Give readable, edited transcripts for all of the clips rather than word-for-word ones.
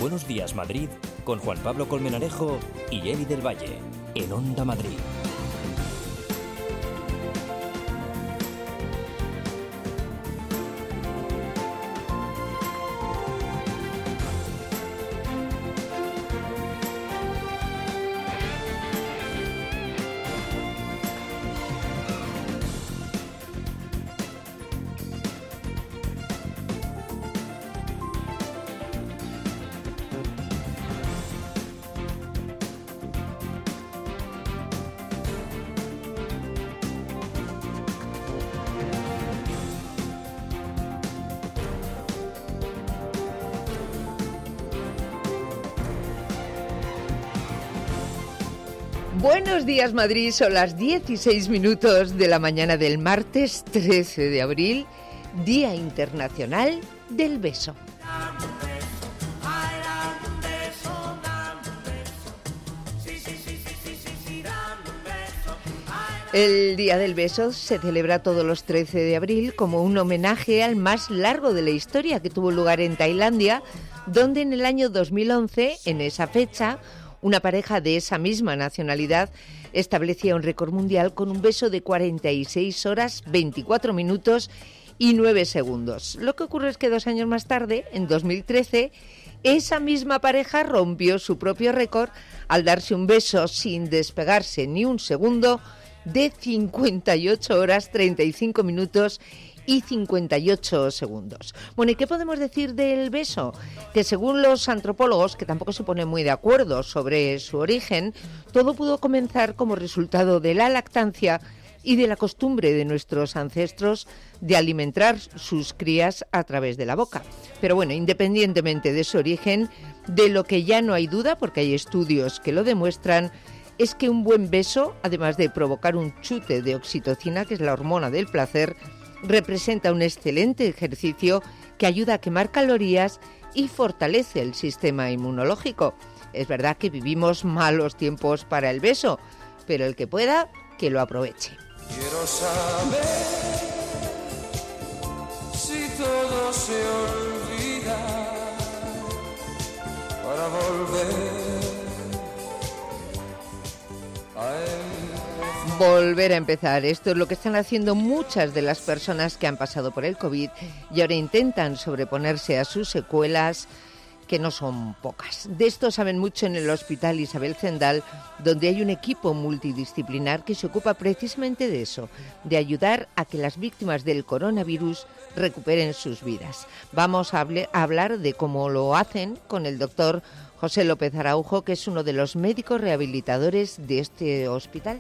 Buenos Días Madrid con Juan Pablo Colmenarejo y Eli del Valle en Onda Madrid. Buenos días Madrid, son las 16 minutos de la mañana del martes 13 de abril, Día Internacional del Beso. El Día del Beso se celebra todos los 13 de abril como un homenaje al más largo de la historia, que tuvo lugar en Tailandia, donde en el año 2011, en esa fecha, una pareja de esa misma nacionalidad establecía un récord mundial con un beso de 46 horas, 24 minutos y 9 segundos. Lo que ocurre es que 2 años más tarde, en 2013, esa misma pareja rompió su propio récord al darse un beso sin despegarse ni un segundo de 58 horas, 35 minutos y 58 segundos. Bueno, ¿y qué podemos decir del beso? Que según los antropólogos, que tampoco se ponen muy de acuerdo sobre su origen, todo pudo comenzar como resultado de la lactancia y de la costumbre de nuestros ancestros de alimentar sus crías a través de la boca. Pero bueno, independientemente de su origen, de lo que ya no hay duda, porque hay estudios que lo demuestran, es que un buen beso, además de provocar un chute de oxitocina, que es la hormona del placer, representa un excelente ejercicio que ayuda a quemar calorías y fortalece el sistema inmunológico. Es verdad que vivimos malos tiempos para el beso, pero el que pueda, que lo aproveche. Quiero saber si todo se olvida para volver Volver a empezar. Esto es lo que están haciendo muchas de las personas que han pasado por el COVID y ahora intentan sobreponerse a sus secuelas, que no son pocas. De esto saben mucho en el Hospital Isabel Zendal, donde hay un equipo multidisciplinar que se ocupa precisamente de eso, de ayudar a que las víctimas del coronavirus recuperen sus vidas. Vamos a hablar de cómo lo hacen con el doctor José López Araujo, que es uno de los médicos rehabilitadores de este hospital.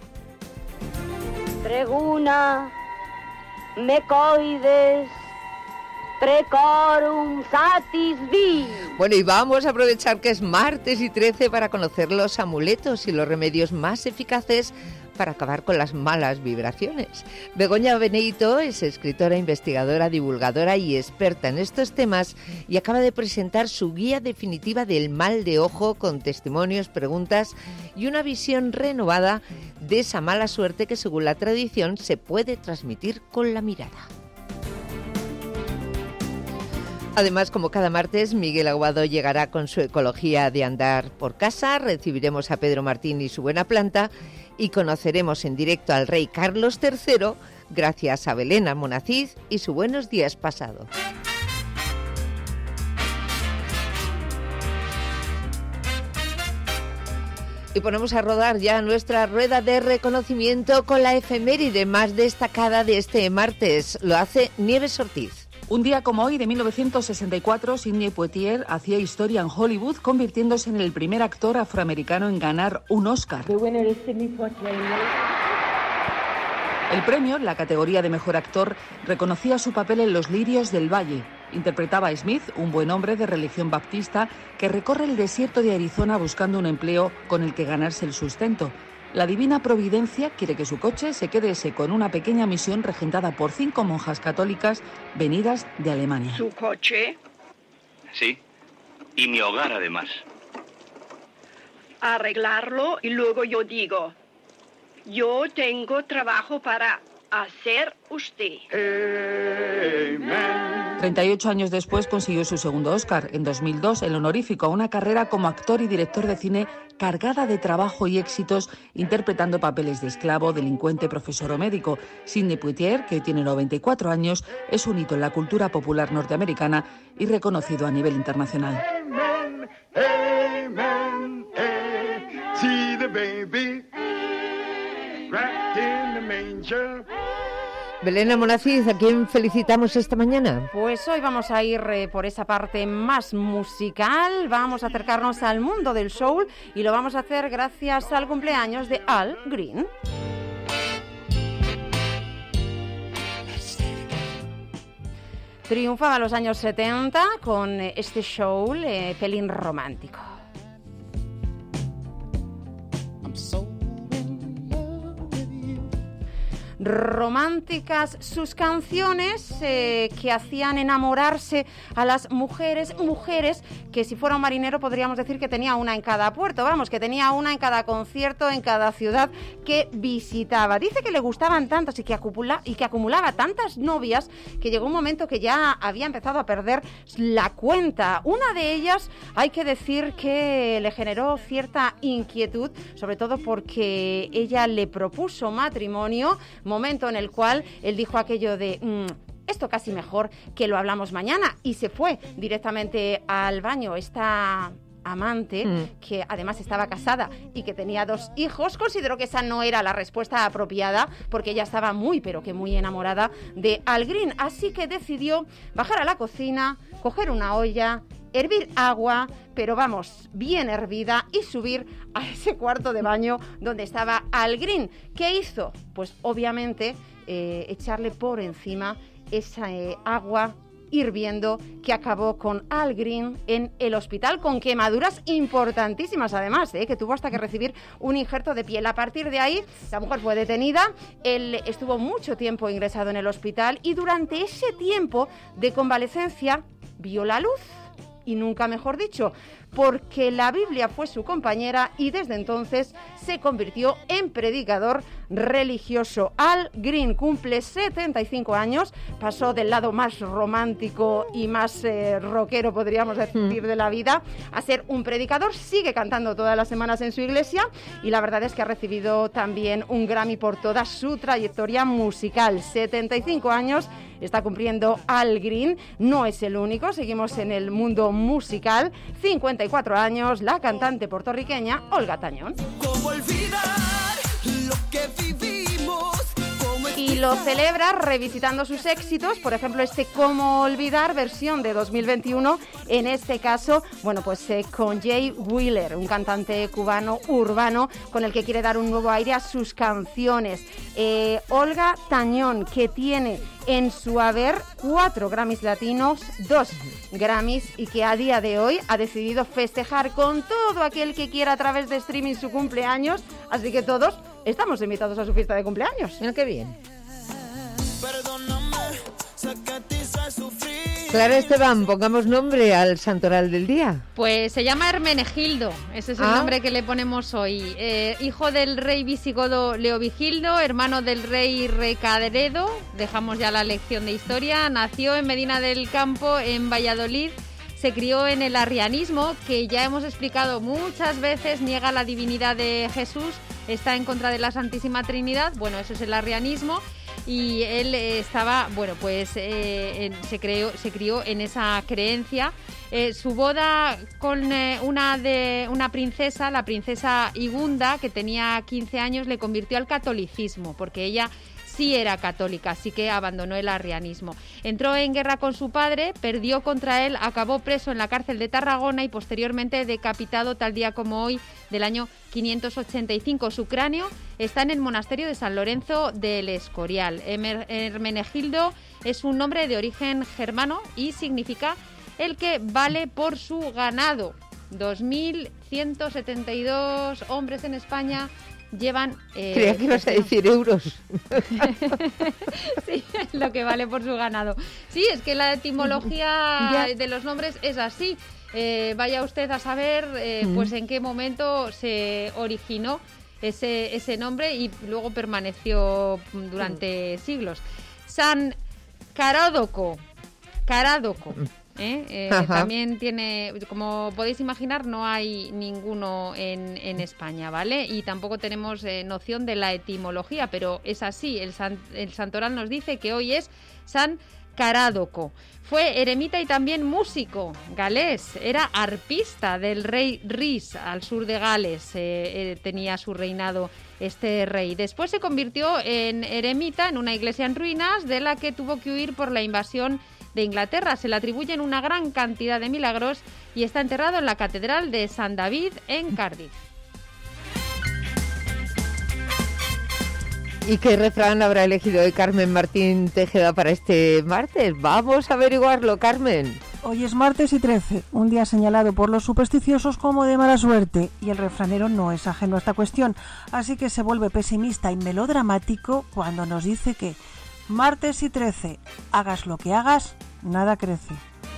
Preguna, mecoides, precorum satis vi. Bueno, y vamos a aprovechar que es martes y 13 para conocer los amuletos y los remedios más eficaces para acabar con las malas vibraciones. Begoña Benedito es escritora, investigadora, divulgadora y experta en estos temas y acaba de presentar su guía definitiva del mal de ojo con testimonios, preguntas y una visión renovada de esa mala suerte que, según la tradición, se puede transmitir con la mirada. Además, como cada martes, Miguel Aguado llegará con su ecología de andar por casa, recibiremos a Pedro Martín y su buena planta y conoceremos en directo al rey Carlos III gracias a Belén Almonacid y su Buenos Días pasado. Y ponemos a rodar ya nuestra rueda de reconocimiento con la efeméride más destacada de este martes. Lo hace Nieves Ortiz. Un día como hoy, de 1964, Sidney Poitier hacía historia en Hollywood, convirtiéndose en el primer actor afroamericano en ganar un Oscar. El premio, la categoría de mejor actor, reconocía su papel en Los lirios del valle. Interpretaba a Smith, un buen hombre de religión baptista que recorre el desierto de Arizona buscando un empleo con el que ganarse el sustento. La divina providencia quiere que su coche se quede seco en una pequeña misión regentada por 5 monjas católicas venidas de Alemania. ¿Su coche? Sí, y mi hogar además. Arreglarlo y luego yo digo, yo tengo trabajo para a ser usted. 38 años después consiguió su segundo Oscar, en 2002, el honorífico a una carrera como actor y director de cine cargada de trabajo y éxitos, interpretando papeles de esclavo, delincuente, profesor o médico. Sidney Poitier, que hoy tiene 94 años, es un hito en la cultura popular norteamericana y reconocido a nivel internacional. Amen, amen, see the baby wrapped in the manger. Belén Amonaciz, ¿a quién felicitamos esta mañana? Pues hoy vamos a ir por esa parte más musical, vamos a acercarnos al mundo del soul y lo vamos a hacer gracias al cumpleaños de Al Green. Triunfaba en los años 70 con este soul pelín romántico. Románticas sus canciones que hacían enamorarse a las mujeres que si fuera un marinero podríamos decir que tenía una en cada puerto, vamos, que tenía una en cada concierto, en cada ciudad que visitaba. Dice que le gustaban tantas y que acumulaba tantas novias que llegó un momento que ya había empezado a perder la cuenta. Una de ellas hay que decir que le generó cierta inquietud, sobre todo porque ella le propuso matrimonio, momento en el cual él dijo aquello de esto casi mejor que lo hablamos mañana, y se fue directamente al baño. Esta amante, que además estaba casada y que tenía 2 hijos, consideró que esa no era la respuesta apropiada porque ella estaba muy, pero que muy enamorada de Al Green, así que decidió bajar a la cocina, coger una olla, hervir agua, pero vamos, bien hervida, y subir a ese cuarto de baño donde estaba Al Green. ¿Qué hizo? Pues obviamente echarle por encima esa agua hirviendo que acabó con Al Green en el hospital con quemaduras importantísimas además, que tuvo hasta que recibir un injerto de piel. A partir de ahí la mujer fue detenida, él estuvo mucho tiempo ingresado en el hospital y durante ese tiempo de convalecencia vio la luz. Y nunca mejor dicho, porque la Biblia fue su compañera y desde entonces se convirtió en predicador religioso. Al Green cumple 75 años, pasó del lado más romántico y más rockero, podríamos decir, de la vida, a ser un predicador. Sigue cantando todas las semanas en su iglesia y la verdad es que ha recibido también un Grammy por toda su trayectoria musical. 75 años está cumpliendo Al Green, no es el único, seguimos en el mundo musical. 54 años, la cantante puertorriqueña Olga Tañón. ¿Cómo olvidar lo que vivimos? Y lo celebra revisitando sus éxitos, por ejemplo este Cómo olvidar, versión de 2021, en este caso, bueno, pues con Jay Wheeler, un cantante cubano urbano con el que quiere dar un nuevo aire a sus canciones. Olga Tañón, que tiene en su haber 4 Grammys latinos, 2 Grammys, y que a día de hoy ha decidido festejar con todo aquel que quiera a través de streaming su cumpleaños, así que todos estamos invitados a su fiesta de cumpleaños. Mira qué bien. Clara Esteban, pongamos nombre al santoral del día. Pues se llama Hermenegildo, ese es el nombre que le ponemos hoy. Hijo del rey visigodo Leovigildo, hermano del rey Recaredo, dejamos ya la lección de historia, nació en Medina del Campo, en Valladolid. Se crió en el arrianismo, que ya hemos explicado muchas veces, niega la divinidad de Jesús, está en contra de la Santísima Trinidad. Bueno, eso es el arrianismo. Y él estaba, bueno, pues se crió en esa creencia. Su boda con una princesa, la princesa Igunda, que tenía 15 años, le convirtió al catolicismo, porque ella sí era católica, así que abandonó el arrianismo. Entró en guerra con su padre, perdió contra él, acabó preso en la cárcel de Tarragona y posteriormente decapitado tal día como hoy del año 585. Su cráneo está en el monasterio de San Lorenzo del Escorial. Hermenegildo es un nombre de origen germano y significa el que vale por su ganado. 2.172 hombres en España llevan... Creía que ibas a decir euros. Sí, lo que vale por su ganado. Sí, es que la etimología de los nombres es así. Vaya usted a saber pues en qué momento se originó ese nombre y luego permaneció durante siglos. San Carádoco. También tiene, como podéis imaginar, no hay ninguno en España, ¿vale? Y tampoco tenemos noción de la etimología, pero es así. El santoral nos dice que hoy es San Carádoco. Fue eremita y también músico galés. Era arpista del rey Rhys, al sur de Gales. Tenía su reinado este rey. Después se convirtió en eremita en una iglesia en ruinas, de la que tuvo que huir por la invasión de Inglaterra. Se le atribuyen una gran cantidad de milagros y está enterrado en la Catedral de San David en Cardiff. ¿Y qué refrán habrá elegido hoy Carmen Martín Tejeda para este martes? Vamos a averiguarlo, Carmen. Hoy es martes y 13, un día señalado por los supersticiosos como de mala suerte, y el refranero no es ajeno a esta cuestión, así que se vuelve pesimista y melodramático cuando nos dice que martes y 13, hagas lo que hagas, nada crece.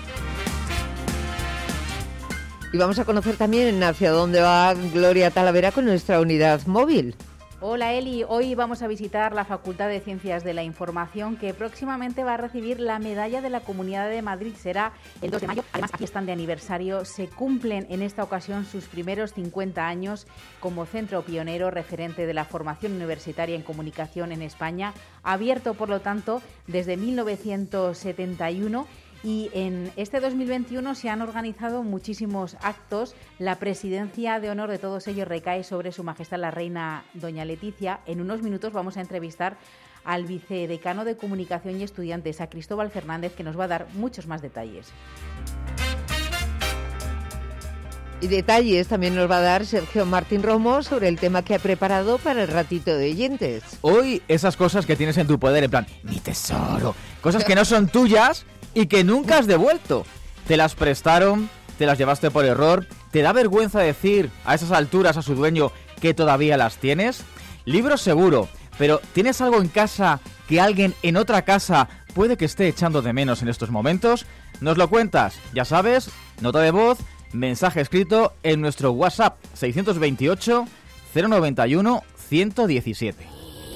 Y vamos a conocer también hacia dónde va Gloria Talavera con nuestra unidad móvil. Hola Eli, hoy vamos a visitar la Facultad de Ciencias de la Información, que próximamente va a recibir la medalla de la Comunidad de Madrid. Será el 2 de mayo. Además, aquí están de aniversario. Se cumplen en esta ocasión sus primeros 50 años como centro pionero referente de la formación universitaria en comunicación en España, abierto, por lo tanto, desde 1971. Y en este 2021 se han organizado muchísimos actos. La presidencia de honor de todos ellos recae sobre Su Majestad la Reina Doña Leticia. En unos minutos vamos a entrevistar al vicedecano de Comunicación y Estudiantes, a Cristóbal Fernández, que nos va a dar muchos más detalles. Y detalles también nos va a dar Sergio Martín Romo sobre el tema que ha preparado para el ratito de oyentes. Hoy esas cosas que tienes en tu poder, en plan, mi tesoro, cosas que no son tuyas y que nunca has devuelto. Te las prestaron, te las llevaste por error, ¿te da vergüenza decir a esas alturas a su dueño que todavía las tienes? Libros seguro, pero ¿tienes algo en casa que alguien en otra casa puede que esté echando de menos en estos momentos? Nos lo cuentas, ya sabes, nota de voz, mensaje escrito en nuestro WhatsApp 628 091 117.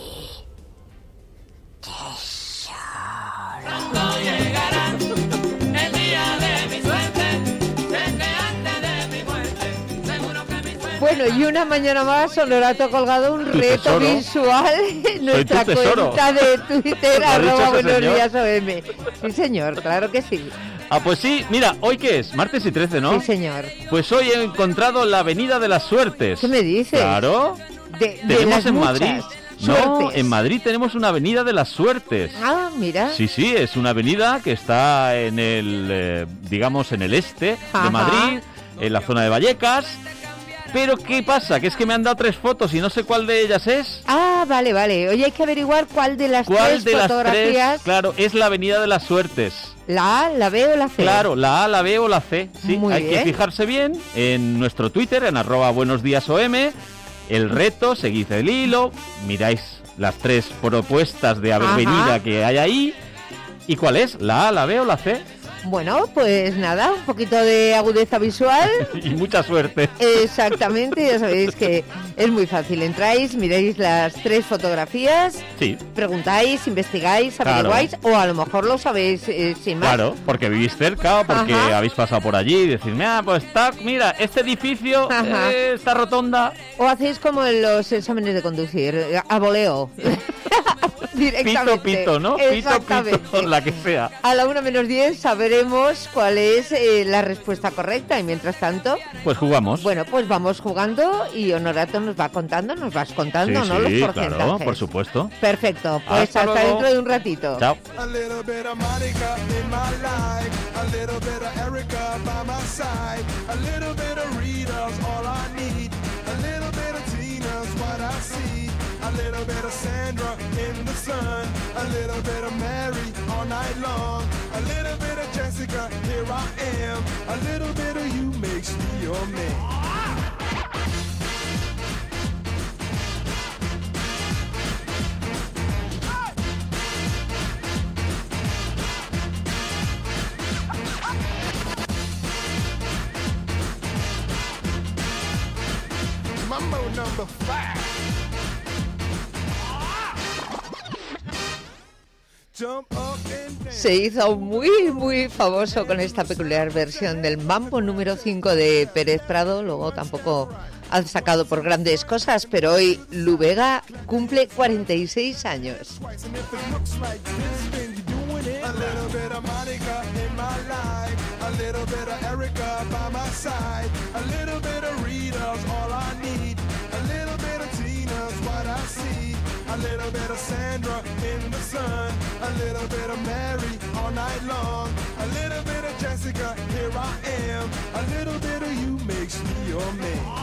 Bueno, y una mañana más, Honorato ha colgado un reto visual en nuestra cuenta de Twitter, @buenosdíasOM. Sí, señor, claro que sí. Ah, pues sí, mira, ¿hoy qué es? Martes y 13, ¿no? Sí, señor. Pues hoy he encontrado la Avenida de las Suertes. ¿Qué me dices? Claro. Tenemos en Madrid. No, en Madrid tenemos una Avenida de las Suertes. Ah, mira. Sí, es una avenida que está en el, digamos, en el este de Madrid, en la zona de Vallecas. Pero ¿qué pasa? Que es que me han dado 3 fotos y no sé cuál de ellas es. Ah, vale. Oye, hay que averiguar cuál de las tres fotografías. Claro, es la Avenida de las Suertes. ¿La A, la B o la C? Claro, la A, la B o la C. Sí, muy hay bien. que fijarse bien en nuestro Twitter, en @buenosdíasom. El reto, seguid el hilo, miráis las 3 propuestas de avenida que hay ahí. ¿Y cuál es? ¿La A, la B o la C? Bueno, pues nada, un poquito de agudeza visual. Y mucha suerte. Exactamente, ya sabéis que es muy fácil. Entráis, miráis las 3 fotografías, sí, preguntáis, investigáis, averiguáis, o a lo mejor lo sabéis sin más. Claro, porque vivís cerca o porque habéis pasado por allí y decís, pues está, mira, este edificio, esta rotonda. O hacéis como en los exámenes de conducir, a voleo. Directamente. Pito, ¿no? Pito, la que sea. A la 1:10 sabremos cuál es la respuesta correcta y mientras tanto... Pues jugamos. Bueno, pues vamos jugando y Honorato nos vas contando, ¿no? Los porcentajes. Claro, por supuesto. Perfecto, pues hasta dentro de un ratito. Chao. A little bit of Sandra in the sun, a little bit of Mary all night long, a little bit of Jessica, here I am, a little bit of you makes me your man. Mambo number 5. Jump up and down. Se hizo muy famoso con esta peculiar versión del Mambo número 5 de Pérez Prado. Luego tampoco ha sacado por grandes cosas, pero hoy Lu Vega cumple 46 años. A little bit of Monica in my life, a little bit of Erica by my side, a little bit of Rita's all I need, a little bit of Tina's what I see, a little bit of Sandra in the sun, a little bit of Mary all night long, a little bit of Jessica, here I am, a little bit of you makes me your man.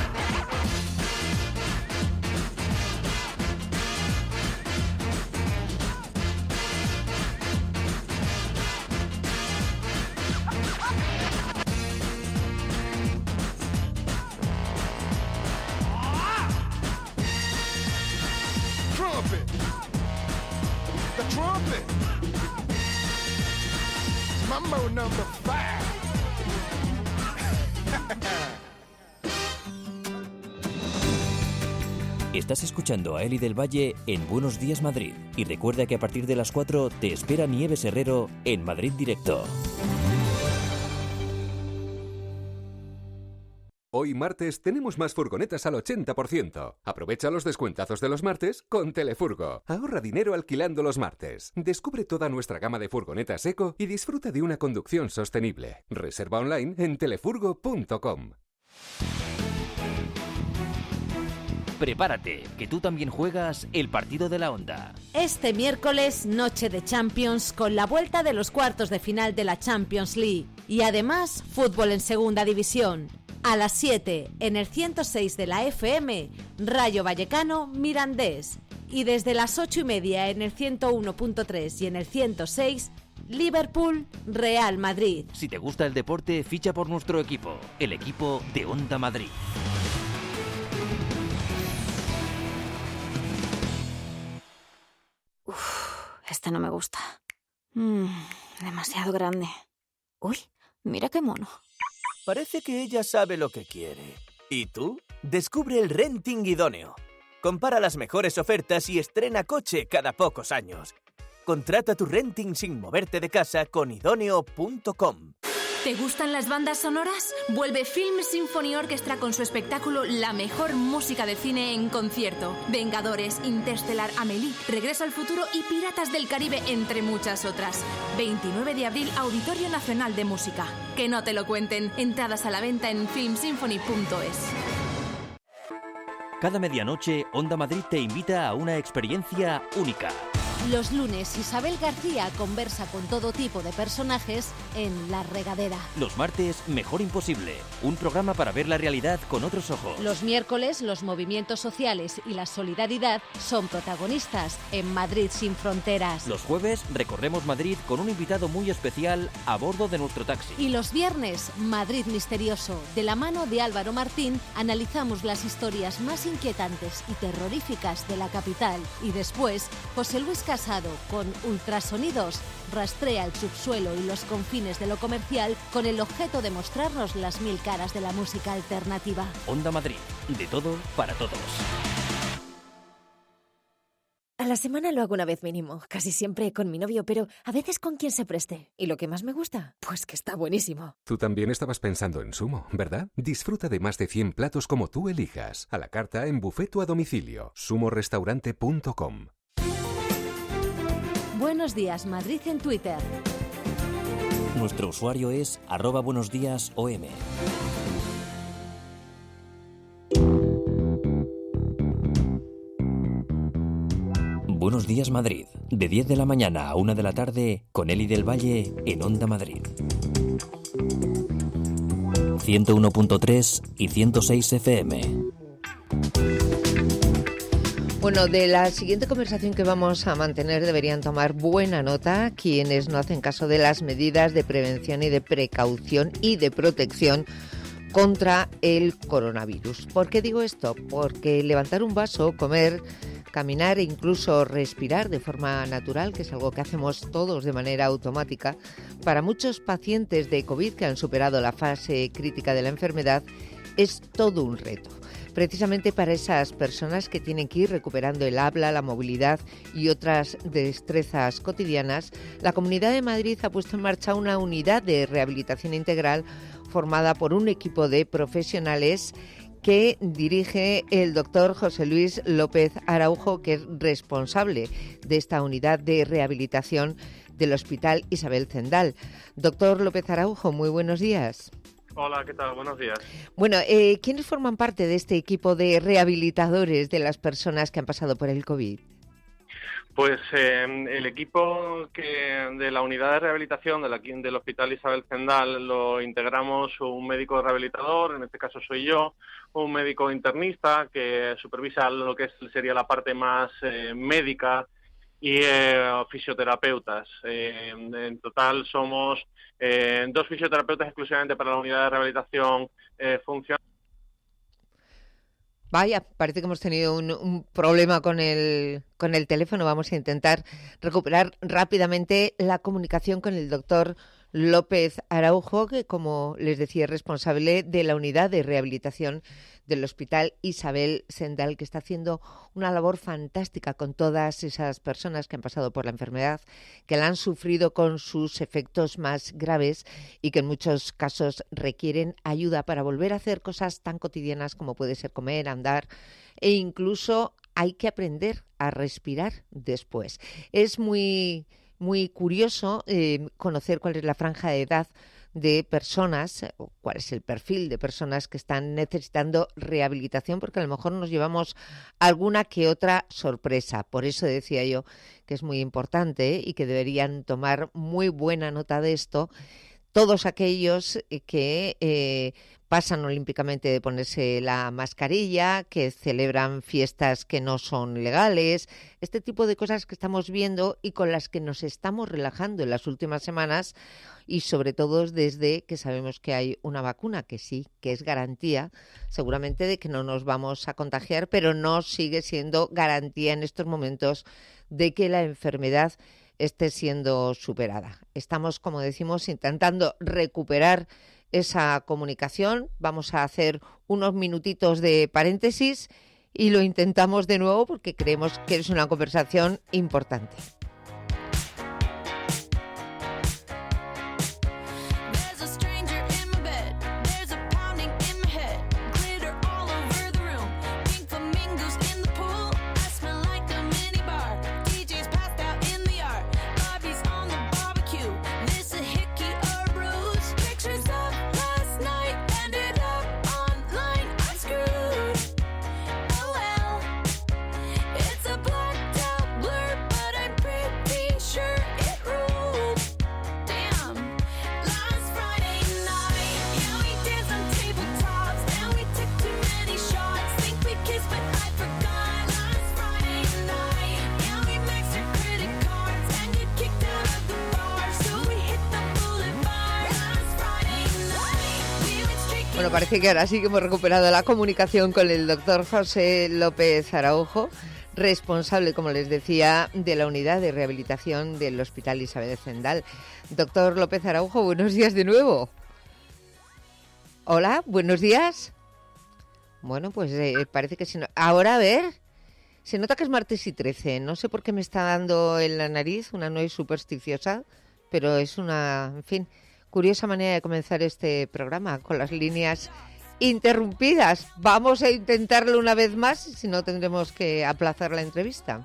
Trumpet. The trumpet. Mambo number 5. Estás escuchando a Eli del Valle en Buenos Días Madrid. Y recuerda que a partir de las 4 te espera Nieves Herrero en Madrid Directo. Hoy martes tenemos más furgonetas al 80%. Aprovecha los descuentazos de los martes con Telefurgo. Ahorra dinero alquilando los martes. Descubre toda nuestra gama de furgonetas eco y disfruta de una conducción sostenible. Reserva online en telefurgo.com. Prepárate, que tú también juegas el partido de la Onda. Este miércoles, noche de Champions, con la vuelta de los cuartos de final de la Champions League. Y además, fútbol en segunda división. A las 7, en el 106 de la FM, Rayo Vallecano, Mirandés. Y desde las 8:30 en el 101.3 y en el 106, Liverpool, Real Madrid. Si te gusta el deporte, ficha por nuestro equipo, el equipo de Onda Madrid. Este no me gusta. Demasiado grande. Uy, mira qué mono. Parece que ella sabe lo que quiere. ¿Y tú? Descubre el renting idóneo. Compara las mejores ofertas y estrena coche cada pocos años. Contrata tu renting sin moverte de casa con idóneo.com. ¿Te gustan las bandas sonoras? Vuelve Film Symphony Orchestra con su espectáculo La mejor música de cine en concierto. Vengadores, Interstellar, Amélie, Regreso al futuro y Piratas del Caribe, entre muchas otras. 29 de abril, Auditorio Nacional de Música. Que no te lo cuenten. Entradas a la venta en filmsymphony.es. Cada medianoche, Onda Madrid te invita a una experiencia única. Los lunes, Isabel García conversa con todo tipo de personajes en La Regadera. Los martes, Mejor Imposible, un programa para ver la realidad con otros ojos. Los miércoles, los movimientos sociales y la solidaridad son protagonistas en Madrid sin fronteras. Los jueves, recorremos Madrid con un invitado muy especial a bordo de nuestro taxi. Y los viernes, Madrid Misterioso. De la mano de Álvaro Martín, analizamos las historias más inquietantes y terroríficas de la capital. Y después, José Luis Casado, con Ultrasonidos, rastrea el subsuelo y los confines de lo comercial con el objeto de mostrarnos las 1000 caras de la música alternativa. Onda Madrid, de todo para todos. A la semana lo hago una vez mínimo, casi siempre con mi novio, pero a veces con quien se preste. ¿Y lo que más me gusta? Pues que está buenísimo. Tú también estabas pensando en Sumo, ¿verdad? Disfruta de más de 100 platos como tú elijas. A la carta, en buffet o a domicilio. sumorestaurante.com. Buenos días, Madrid en Twitter. Nuestro usuario es @buenosdiasom. Buenos días Madrid, de 10 de la mañana a 1 de la tarde, con Eli del Valle en Onda Madrid. 101.3 y 106 FM. Bueno, de la siguiente conversación que vamos a mantener deberían tomar buena nota quienes no hacen caso de las medidas de prevención y de precaución y de protección contra el coronavirus. ¿Por qué digo esto? Porque levantar un vaso, comer, caminar e incluso respirar de forma natural, que es algo que hacemos todos de manera automática, para muchos pacientes de COVID que han superado la fase crítica de la enfermedad, es todo un reto. Precisamente para esas personas que tienen que ir recuperando el habla, la movilidad y otras destrezas cotidianas, la Comunidad de Madrid ha puesto en marcha una unidad de rehabilitación integral formada por un equipo de profesionales que dirige el doctor José Luis López Araujo, que es responsable de esta unidad de rehabilitación del Hospital Isabel Zendal. Doctor López Araujo, muy buenos días. Hola, ¿qué tal? Buenos días. Bueno, ¿quiénes forman parte de este equipo de rehabilitadores de las personas que han pasado por el COVID? Pues el equipo de la unidad de rehabilitación del Hospital Isabel Zendal lo integramos un médico rehabilitador, en este caso soy yo, un médico internista que supervisa lo que sería la parte más médica y fisioterapeutas. En total somos 2 fisioterapeutas exclusivamente para la unidad de rehabilitación funcional. Vaya, parece que hemos tenido un problema con el teléfono. Vamos a intentar recuperar rápidamente la comunicación con el doctor López Araujo, que, como les decía, es responsable de la unidad de rehabilitación del Hospital Isabel Zendal, que está haciendo una labor fantástica con todas esas personas que han pasado por la enfermedad, que la han sufrido con sus efectos más graves y que en muchos casos requieren ayuda para volver a hacer cosas tan cotidianas como puede ser comer, andar e incluso hay que aprender a respirar después. Es muy curioso conocer cuál es la franja de edad de personas, o cuál es el perfil de personas que están necesitando rehabilitación, porque a lo mejor nos llevamos alguna que otra sorpresa. Por eso decía yo que es muy importante y que deberían tomar muy buena nota de esto todos aquellos que pasan olímpicamente de ponerse la mascarilla, que celebran fiestas que no son legales, este tipo de cosas que estamos viendo y con las que nos estamos relajando en las últimas semanas y sobre todo desde que sabemos que hay una vacuna que sí, que es garantía seguramente de que no nos vamos a contagiar, pero no sigue siendo garantía en estos momentos de que la enfermedad esté siendo superada. Estamos, como decimos, intentando recuperar esa comunicación. Vamos a hacer unos minutitos de paréntesis y lo intentamos de nuevo porque creemos que es una conversación importante. Bueno, parece que ahora sí que hemos recuperado la comunicación con el doctor José López Araujo, responsable, como les decía, de la unidad de rehabilitación del Hospital Isabel Zendal. Doctor López Araujo, buenos días de nuevo. Hola, buenos días. Bueno, pues parece que si no... Ahora, a ver, se nota que es martes y 13. No sé por qué me está dando en la nariz una noise supersticiosa, pero es una, en fin, curiosa manera de comenzar este programa, con las líneas interrumpidas. Vamos a intentarlo una vez más, si no tendremos que aplazar la entrevista.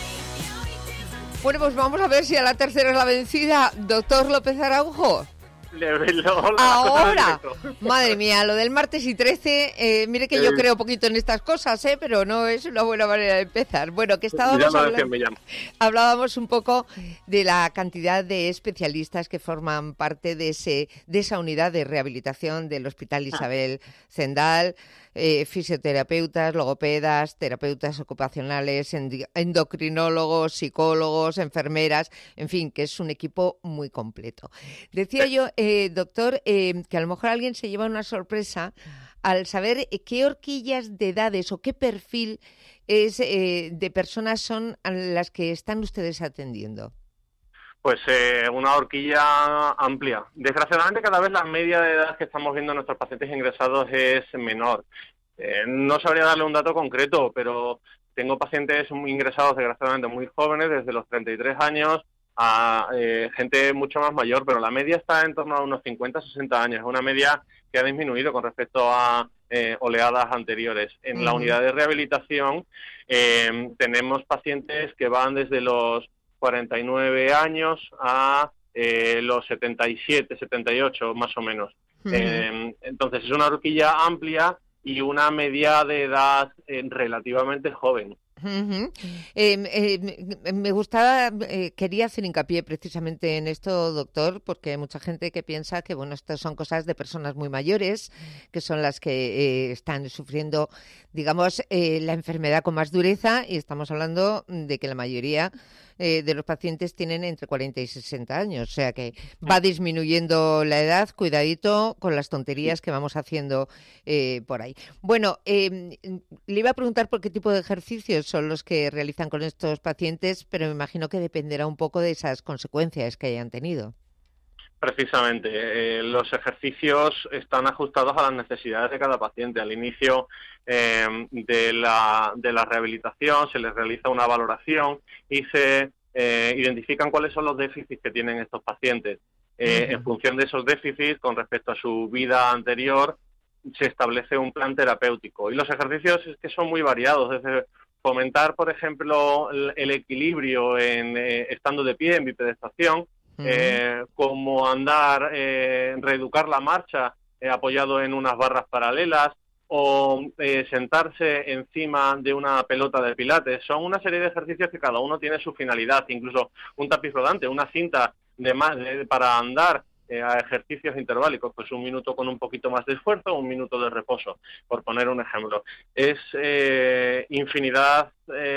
Bueno, pues vamos a ver si a la tercera es la vencida. Doctor López Araujo. de verlo. Ahora, madre mía, lo del martes y 13, mire que yo creo poquito en estas cosas, pero no es una buena manera de empezar. Bueno, que hablábamos un poco de la cantidad de especialistas que forman parte de esa unidad de rehabilitación del Hospital Isabel Zendal, fisioterapeutas, logopedas, terapeutas ocupacionales, endocrinólogos, psicólogos, enfermeras, en fin, que es un equipo muy completo. Decía yo, doctor, que a lo mejor alguien se lleva una sorpresa al saber qué horquillas de edades o qué perfil de personas son a las que están ustedes atendiendo. Pues una horquilla amplia. Desgraciadamente cada vez la media de edad que estamos viendo en nuestros pacientes ingresados es menor. No sabría darle un dato concreto, pero tengo pacientes ingresados desgraciadamente muy jóvenes, desde los 33 años a gente mucho más mayor, pero la media está en torno a unos 50-60 años. Es una media que ha disminuido con respecto a oleadas anteriores. En la unidad de rehabilitación tenemos pacientes que van desde los 49 años a los 77, 78 más o menos. Entonces es una horquilla amplia y una media de edad relativamente joven. Me gustaba, quería hacer hincapié precisamente en esto, doctor, porque hay mucha gente que piensa que, bueno, estas son cosas de personas muy mayores, que son las que están sufriendo, digamos, la enfermedad con más dureza, y estamos hablando de que la mayoría de los pacientes tienen entre 40 y 60 años, o sea que va disminuyendo la edad. Cuidadito con las tonterías que vamos haciendo por ahí. Bueno, le iba a preguntar por qué tipo de ejercicios son los que realizan con estos pacientes, pero me imagino que dependerá un poco de esas consecuencias que hayan tenido. Precisamente, los ejercicios están ajustados a las necesidades de cada paciente. Al inicio de la rehabilitación se les realiza una valoración y se identifican cuáles son los déficits que tienen estos pacientes. En función de esos déficits, con respecto a su vida anterior, se establece un plan terapéutico. Y los ejercicios es que son muy variados, desde fomentar, por ejemplo, el equilibrio estando de pie en bipedestación, como andar, reeducar la marcha apoyado en unas barras paralelas o sentarse encima de una pelota de pilates. Son una serie de ejercicios que cada uno tiene su finalidad, incluso un tapiz rodante, una cinta para andar a ejercicios interválicos, pues 1 minuto con un poquito más de esfuerzo, 1 minuto de reposo, por poner un ejemplo. Es infinita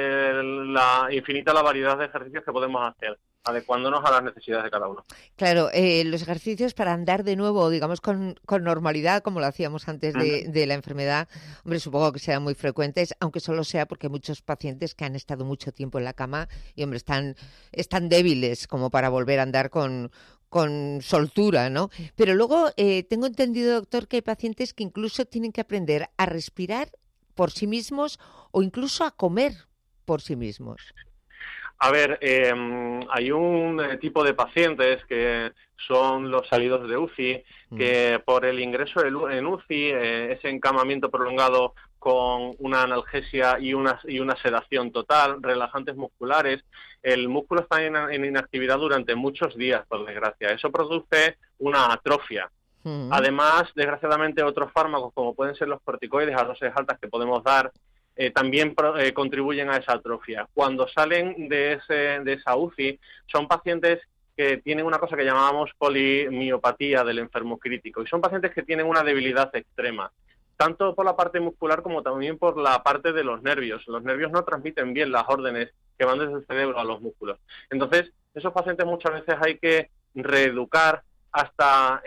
la variedad de ejercicios que podemos hacer, adecuándonos a las necesidades de cada uno. Claro, los ejercicios para andar de nuevo, digamos, con normalidad, como lo hacíamos antes de la enfermedad, hombre, supongo que serán muy frecuentes, aunque solo sea porque hay muchos pacientes que han estado mucho tiempo en la cama y, hombre, están débiles como para volver a andar con soltura, ¿no? Pero luego tengo entendido, doctor, que hay pacientes que incluso tienen que aprender a respirar por sí mismos o incluso a comer por sí mismos. A ver, hay un tipo de pacientes que son los salidos de UCI, que por el ingreso en UCI, ese encamamiento prolongado con una analgesia y una sedación total, relajantes musculares, el músculo está en inactividad durante muchos días, por desgracia. Eso produce una atrofia. Además, desgraciadamente, otros fármacos, como pueden ser los corticoides a dosis altas que podemos dar, también contribuyen a esa atrofia. Cuando salen de esa UCI, son pacientes que tienen una cosa que llamamos polimiopatía del enfermo crítico, y son pacientes que tienen una debilidad extrema, tanto por la parte muscular como también por la parte de los nervios. Los nervios no transmiten bien las órdenes que van desde el cerebro a los músculos. Entonces, esos pacientes muchas veces hay que reeducar hasta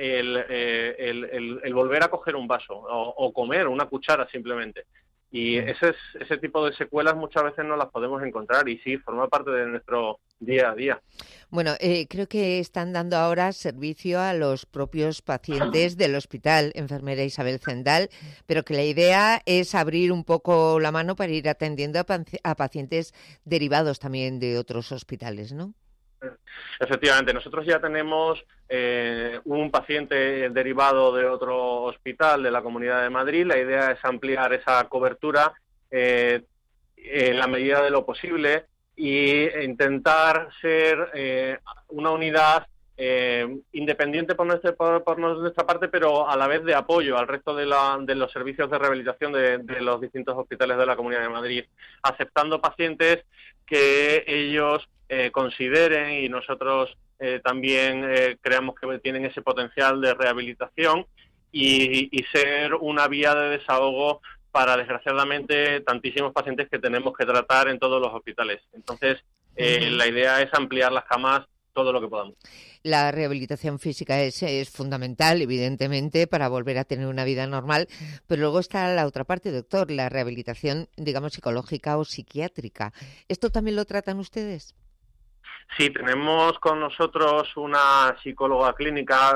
el volver a coger un vaso o comer una cuchara simplemente. Y ese tipo de secuelas muchas veces no las podemos encontrar, y sí, forma parte de nuestro día a día. Bueno, creo que están dando ahora servicio a los propios pacientes del Hospital Enfermera Isabel Zendal, pero que la idea es abrir un poco la mano para ir atendiendo a pacientes derivados también de otros hospitales, ¿no? Efectivamente, nosotros ya tenemos un paciente derivado de otro hospital de la Comunidad de Madrid. La idea es ampliar esa cobertura en la medida de lo posible y intentar ser una unidad independiente por nuestra parte, pero a la vez de apoyo al resto de los servicios de rehabilitación de los distintos hospitales de la Comunidad de Madrid, aceptando pacientes que ellos consideren y nosotros también creamos que tienen ese potencial de rehabilitación y ser una vía de desahogo para, desgraciadamente, tantísimos pacientes que tenemos que tratar en todos los hospitales. Entonces, la idea es ampliar las camas todo lo que podamos. La rehabilitación física es fundamental, evidentemente, para volver a tener una vida normal, pero luego está la otra parte, doctor, la rehabilitación, digamos, psicológica o psiquiátrica. ¿Esto también lo tratan ustedes? Sí, tenemos con nosotros una psicóloga clínica,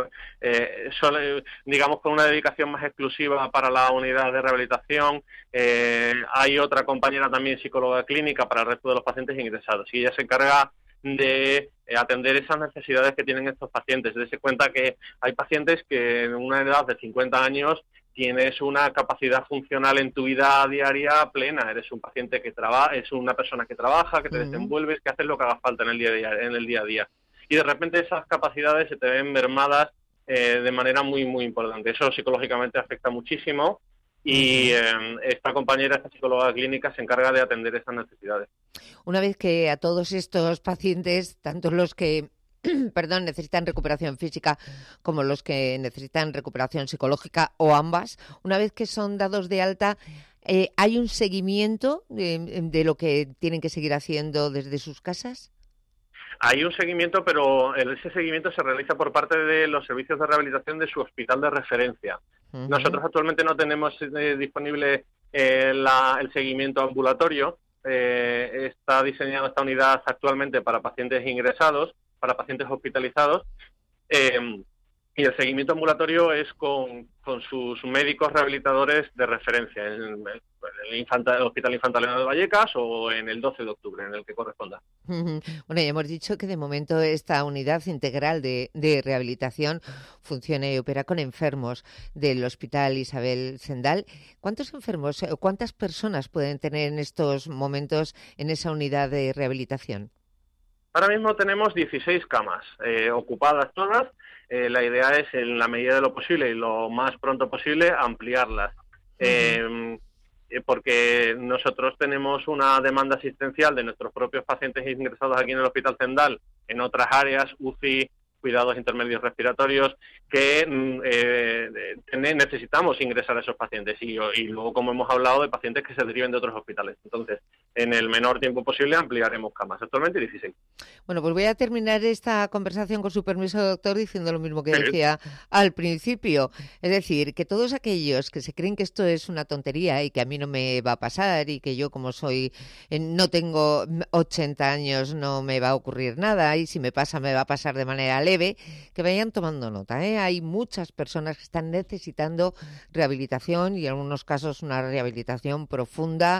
digamos con una dedicación más exclusiva para la unidad de rehabilitación. Hay otra compañera también psicóloga clínica para el resto de los pacientes ingresados y ella se encarga de atender esas necesidades que tienen estos pacientes. Darse cuenta que hay pacientes que en una edad de 50 años tienes una capacidad funcional en tu vida diaria plena. Eres un paciente que trabaja, es una persona que trabaja, que te desenvuelves, que haces lo que haga falta en el día a día. Y de repente esas capacidades se te ven mermadas de manera muy, muy importante. Eso psicológicamente afecta muchísimo y esta compañera, esta psicóloga clínica, se encarga de atender esas necesidades. Una vez que a todos estos pacientes, tanto los que necesitan recuperación física como los que necesitan recuperación psicológica o ambas, una vez que son dados de alta, ¿hay un seguimiento de lo que tienen que seguir haciendo desde sus casas? Hay un seguimiento, pero ese seguimiento se realiza por parte de los servicios de rehabilitación de su hospital de referencia. Nosotros actualmente no tenemos disponible el seguimiento ambulatorio. Está diseñada esta unidad actualmente para pacientes ingresados, para pacientes hospitalizados, y el seguimiento ambulatorio es con sus médicos rehabilitadores de referencia en el Hospital Infanta Elena de Vallecas o en el 12 de octubre, en el que corresponda. Bueno, ya hemos dicho que de momento esta unidad integral de rehabilitación funciona y opera con enfermos del Hospital Isabel Zendal. ¿Cuántos enfermos o cuántas personas pueden tener en estos momentos en esa unidad de rehabilitación? Ahora mismo tenemos 16 camas ocupadas todas. La idea es, en la medida de lo posible y lo más pronto posible, ampliarlas. Porque nosotros tenemos una demanda asistencial de nuestros propios pacientes ingresados aquí en el Hospital Zendal, en otras áreas, UCI, cuidados intermedios respiratorios, que necesitamos ingresar a esos pacientes y luego, como hemos hablado, de pacientes que se deriven de otros hospitales. Entonces, en el menor tiempo posible ampliaremos camas, actualmente 16. Bueno, pues voy a terminar esta conversación, con su permiso, doctor, diciendo lo mismo que decía al principio. Es decir, que todos aquellos que se creen que esto es una tontería y que a mí no me va a pasar y que yo, como no tengo 80 años, no me va a ocurrir nada, y si me pasa, me va a pasar de manera leve, que vayan tomando nota, ¿eh? Hay muchas personas que están necesitando rehabilitación y en algunos casos una rehabilitación profunda,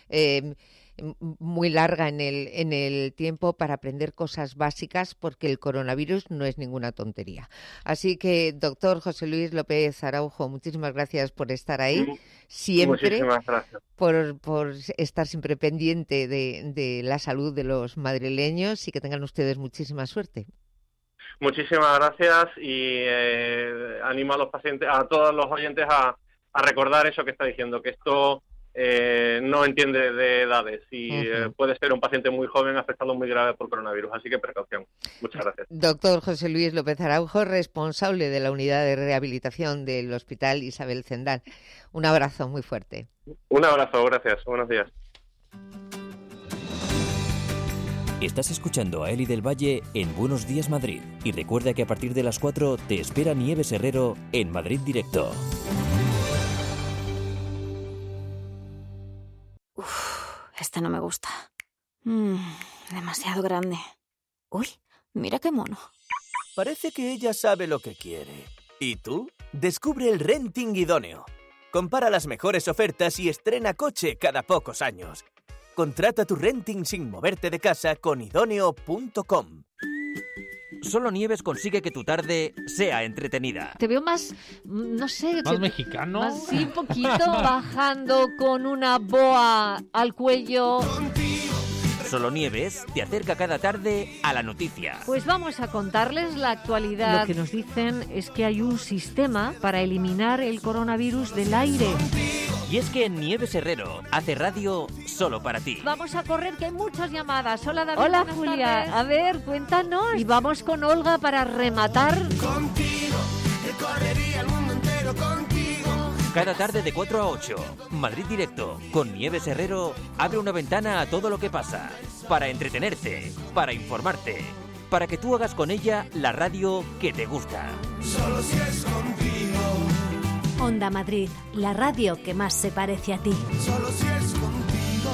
muy larga en el tiempo, para aprender cosas básicas, porque el coronavirus no es ninguna tontería. Así que, doctor José Luis López Araujo, muchísimas gracias por estar ahí, siempre, por estar siempre pendiente de la salud de los madrileños, y que tengan ustedes muchísima suerte. Muchísimas gracias y animo a los pacientes, a todos los oyentes a recordar eso que está diciendo, que esto no entiende de edades y puede ser un paciente muy joven afectado muy grave por coronavirus, así que precaución. Muchas gracias. Doctor José Luis López Araujo, responsable de la unidad de rehabilitación del Hospital Isabel Zendal. Un abrazo muy fuerte. Un abrazo, gracias. Buenos días. Estás escuchando a Eli del Valle en Buenos Días Madrid. Y recuerda que a partir de las 4 te espera Nieves Herrero en Madrid Directo. Esta no me gusta. Demasiado grande. Uy, mira qué mono. Parece que ella sabe lo que quiere. ¿Y tú? Descubre el renting idóneo. Compara las mejores ofertas y estrena coche cada pocos años. Contrata tu renting sin moverte de casa con idóneo.com. Solo Nieves consigue que tu tarde sea entretenida. Te veo más, no sé... ¿Más mexicano? Más, sí, un poquito. Bajando con una boa al cuello. Solo Nieves te acerca cada tarde a la noticia. Pues vamos a contarles la actualidad. Lo que nos dicen es que hay un sistema para eliminar el coronavirus del aire. Y es que Nieves Herrero hace radio solo para ti. Vamos a correr, que hay muchas llamadas. Hola, David. Hola, buenas Julia. tardes. A ver, cuéntanos. Y vamos con Olga para rematar. Contigo, que correría el mundo entero contigo. Cada tarde de 4 a 8, Madrid Directo, con Nieves Herrero, abre una ventana a todo lo que pasa. Para entretenerte, para informarte, para que tú hagas con ella la radio que te gusta. Solo si es contigo. Onda Madrid, la radio que más se parece a ti. Solo si es contigo.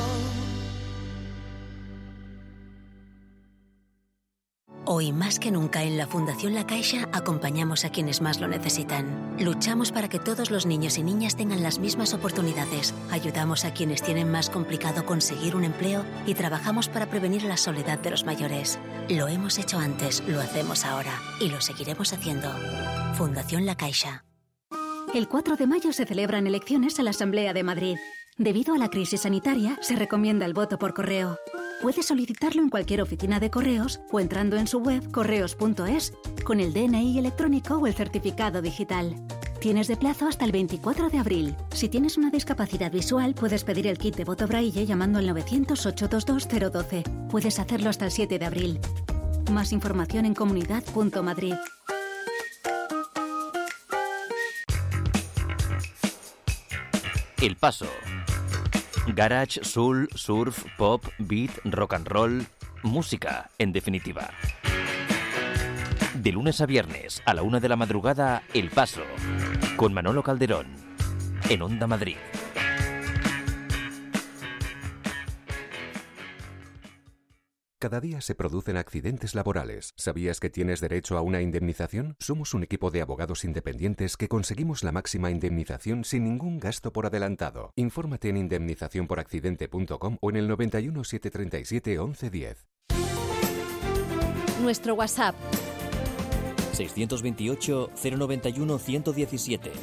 Hoy más que nunca en la Fundación La Caixa acompañamos a quienes más lo necesitan. Luchamos para que todos los niños y niñas tengan las mismas oportunidades. Ayudamos a quienes tienen más complicado conseguir un empleo y trabajamos para prevenir la soledad de los mayores. Lo hemos hecho antes, lo hacemos ahora y lo seguiremos haciendo. Fundación La Caixa. El 4 de mayo se celebran elecciones a la Asamblea de Madrid. Debido a la crisis sanitaria, se recomienda el voto por correo. Puedes solicitarlo en cualquier oficina de correos o entrando en su web correos.es con el DNI electrónico o el certificado digital. Tienes de plazo hasta el 24 de abril. Si tienes una discapacidad visual, puedes pedir el kit de voto Braille llamando al 900-822-012. Puedes hacerlo hasta el 7 de abril. Más información en comunidad.madrid. El Paso. Garage, soul, surf, pop, beat, rock and roll, música, en definitiva. De lunes a viernes a la 1 de la madrugada, El Paso, con Manolo Calderón, en Onda Madrid. Cada día se producen accidentes laborales. ¿Sabías que tienes derecho a una indemnización? Somos un equipo de abogados independientes que conseguimos la máxima indemnización sin ningún gasto por adelantado. Infórmate en indemnizacionporaccidente.com o en el 91 737 1110. Nuestro WhatsApp 628 091 117.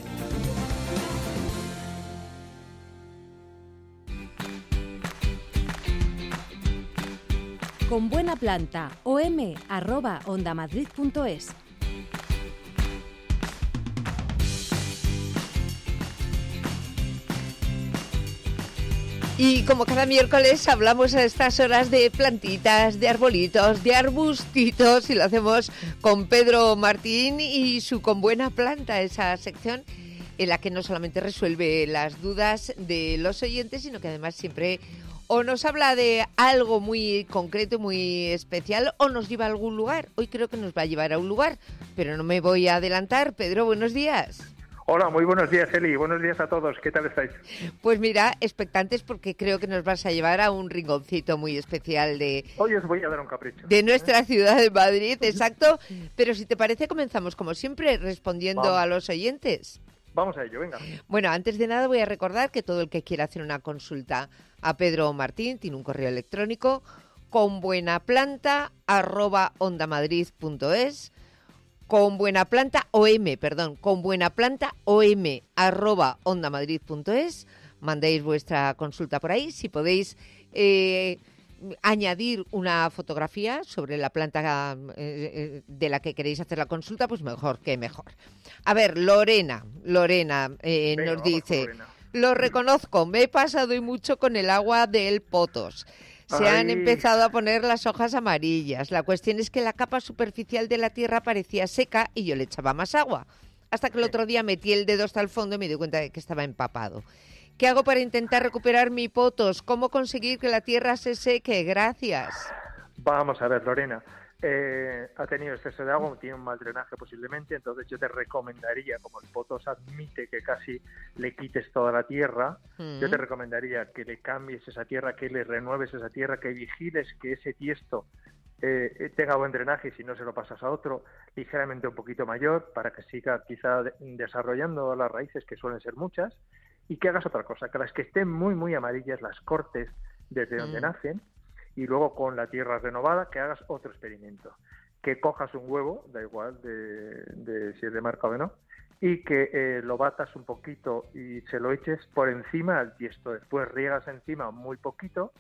Con buena planta, om@ondamadrid.es. Y como cada miércoles hablamos a estas horas de plantitas, de arbolitos, de arbustitos, y lo hacemos con Pedro Martín y su Con Buena Planta, esa sección en la que no solamente resuelve las dudas de los oyentes, sino que además siempre o nos habla de algo muy concreto, muy especial, o nos lleva a algún lugar. Hoy creo que nos va a llevar a un lugar, pero no me voy a adelantar. Pedro, buenos días. Hola, muy buenos días, Eli. Buenos días a todos. ¿Qué tal estáis? Pues mira, expectantes porque creo que nos vas a llevar a un rinconcito muy especial de... Hoy os voy a dar un capricho. De nuestra ciudad de Madrid, exacto. Pero si te parece, comenzamos como siempre respondiendo a los oyentes. Vamos a ello, venga. Bueno, antes de nada voy a recordar que todo el que quiera hacer una consulta a Pedro Martín tiene un correo electrónico conbuenaplanta@ondamadrid.es, conbuenaplanta@ondamadrid.es. Mandéis vuestra consulta por ahí. Si podéis añadir una fotografía sobre la planta de la que queréis hacer la consulta, pues mejor que mejor. A ver, Lorena venga, nos dice... Lorena. Lo reconozco, me he pasado y mucho con el agua del Potos. Se han empezado a poner las hojas amarillas. La cuestión es que la capa superficial de la tierra parecía seca y yo le echaba más agua. Hasta que el otro día metí el dedo hasta el fondo y me di cuenta de que estaba empapado. ¿Qué hago para intentar recuperar mi Potos? ¿Cómo conseguir que la tierra se seque? Gracias. Vamos a ver, Lorena. Ha tenido exceso de agua, tiene un mal drenaje posiblemente, entonces yo te recomendaría, como el Potos admite que casi le quites toda la tierra, yo te recomendaría que le cambies esa tierra, que le renueves esa tierra, que vigiles que ese tiesto tenga buen drenaje y si no se lo pasas a otro ligeramente un poquito mayor para que siga quizá desarrollando las raíces, que suelen ser muchas, y que hagas otra cosa, que las que estén muy muy amarillas las cortes desde donde nacen. Y luego con la tierra renovada que hagas otro experimento, que cojas un huevo, da igual de si es de marca o no, y que lo batas un poquito y se lo eches por encima al tiesto. Después riegas encima muy poquito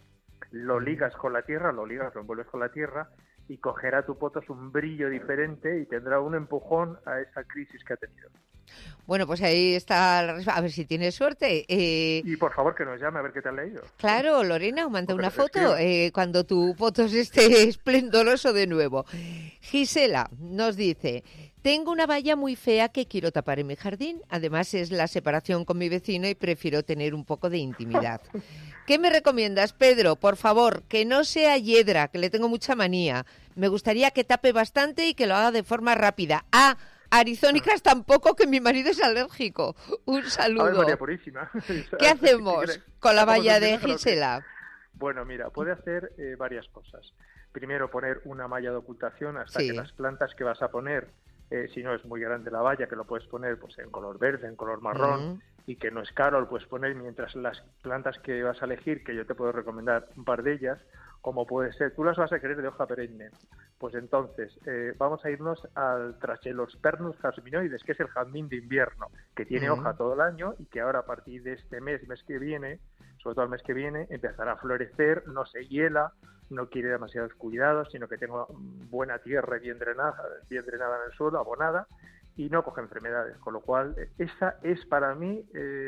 lo ligas con la tierra, lo envuelves con la tierra y cogerá tu potos un brillo diferente y tendrá un empujón a esa crisis que ha tenido. Bueno, pues ahí está, a ver si tienes suerte. Y por favor que nos llame a ver qué te han leído. Claro, Lorena, manda una foto cuando tu potos esté esplendoroso de nuevo. Gisela nos dice: tengo una valla muy fea que quiero tapar en mi jardín. Además es la separación con mi vecino y prefiero tener un poco de intimidad. ¿Qué me recomiendas, Pedro? Por favor, que no sea hiedra, que le tengo mucha manía. Me gustaría que tape bastante y que lo haga de forma rápida. Arizónicas tampoco, que mi marido es alérgico. Un saludo. A ver, María Purísima. ¿Qué hacemos con la valla de Gisela? Bueno, mira, puede hacer varias cosas. Primero, poner una malla de ocultación hasta que las plantas que vas a poner, si no es muy grande la valla, que lo puedes poner pues en color verde, en color marrón, y que no es caro, lo puedes poner mientras las plantas que vas a elegir, que yo te puedo recomendar un par de ellas, como puede ser, tú las vas a querer de hoja perenne. Pues entonces, vamos a irnos al Trachelospermus jasminoides, que es el jazmín de invierno, que tiene hoja todo el año y que ahora a partir de este mes que viene, sobre todo el mes que viene, empezará a florecer, no se hiela, no quiere demasiados cuidados, sino que tenga buena tierra bien drenada en el suelo, abonada, y no coge enfermedades, con lo cual esa es para mí